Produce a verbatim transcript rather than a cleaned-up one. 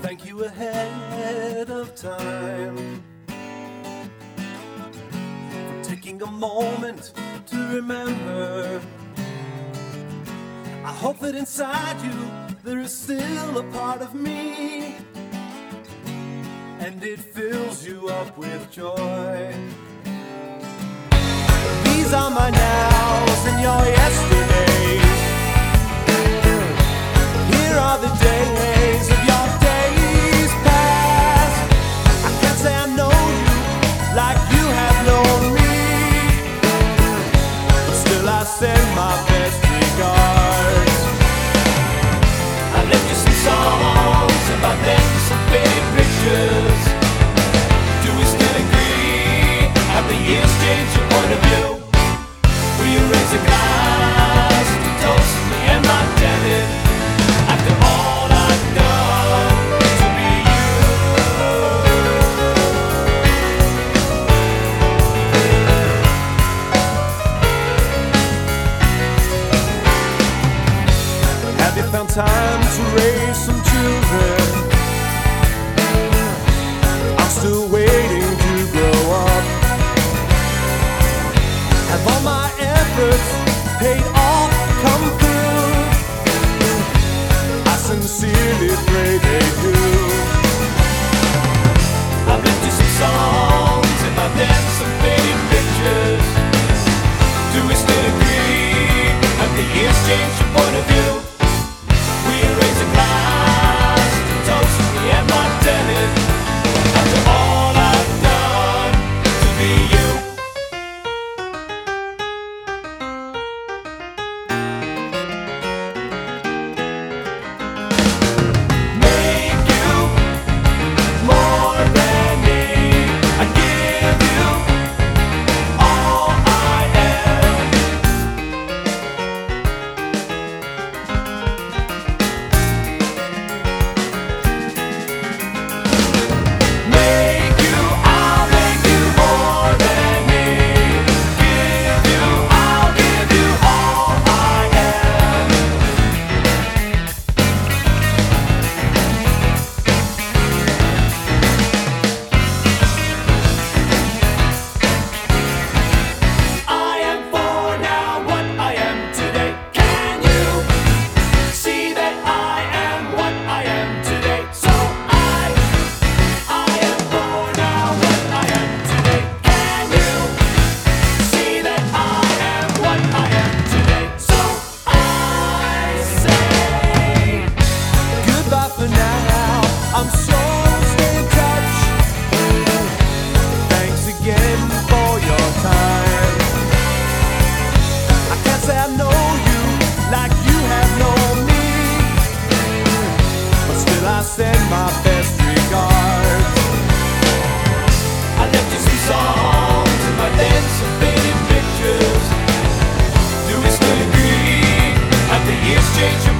thank you ahead of time for taking a moment to remember. I hope that inside you there is still a part of me, and it fills you up with joy. These are my nows and your yesterdays. Here are the days of your days past. I can't say I know you like you have known me, but still I send my best regards. I left you some songs and I left you some big pictures. Do we still agree? Have the years changed your point of view? Will you raise a glass to toast me and my debit after all I've done to be you? Have you found time to raise some children? I'm still waiting to grow up. Have all my efforts paid off, come through? I sincerely pray they do. I've left you some songs and I've left some faded pictures. Do we still agree? Have the years changed your point of view? We raise a glass to toast me and my debit after all I've done to be you. Make you more than me. I give you all I am. Make you, I'll make you more than me. Give you, I'll give you all I am. I am for now what I am today. Can you see that I am what I am today? So I, I am for now what I am today. Can you see that I am what I am today? So I say goodbye for now. I'm sure we'll stay in touch. Thanks again for your time. I can't say I know you like you have known me, but still I send my best regards. I left you some songs and I left some faded pictures. Do we still agree? Have the years changed your